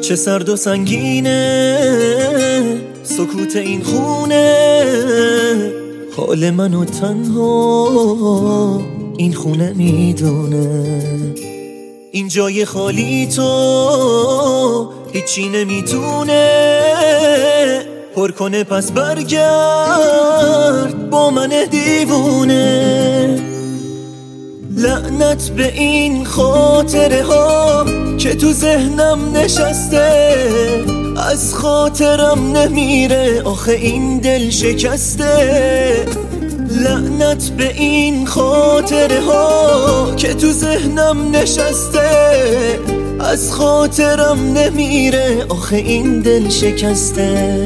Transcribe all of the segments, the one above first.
چه سرد و سنگینه سکوت این خونه، حال منو تنها این خونه میدونه. این جای خالی تو هیچی نمیتونه پر کنه، پس برگرد با من دیوونه. لعنت به این خاطره ها که تو ذهنم نشسته، از خاطرم نمیره آخه این دل شکسته. لعنت به این خاطره ها که تو ذهنم نشسته، از خاطرم نمیره آخه این دل شکسته.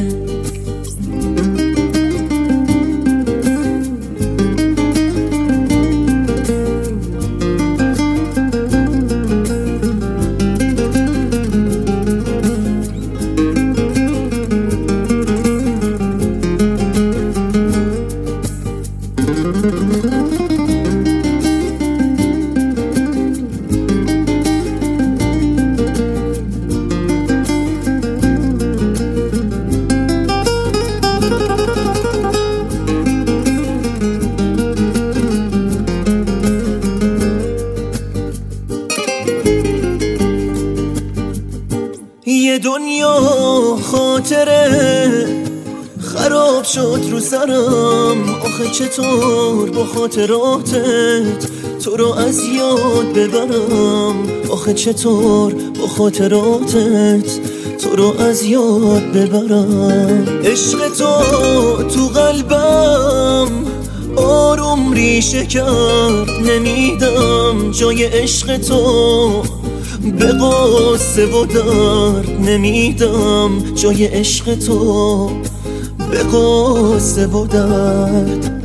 یه دنیا خاطره خراب شد رو سرم، آخه چطور با خاطراتت تو رو از یاد ببرم، آخه چطور با خاطراتت تو رو از یاد ببرم. عشق تو قلبم آروم ریشه کرد، نمیدم جای عشق تو به قصه و درد، نمیدم جای عشق تو به قصه و درد.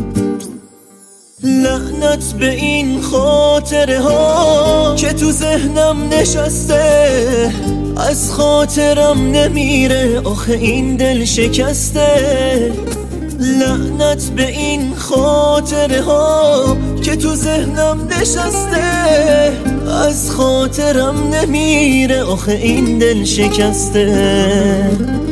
لعنت به این خاطره ها که تو ذهنم نشسته، از خاطرم نمیره آخه این دل شکسته. لعنت به این خاطره ها که تو ذهنم نشسته، از خاطرم نمیره آخه این دل شکسته.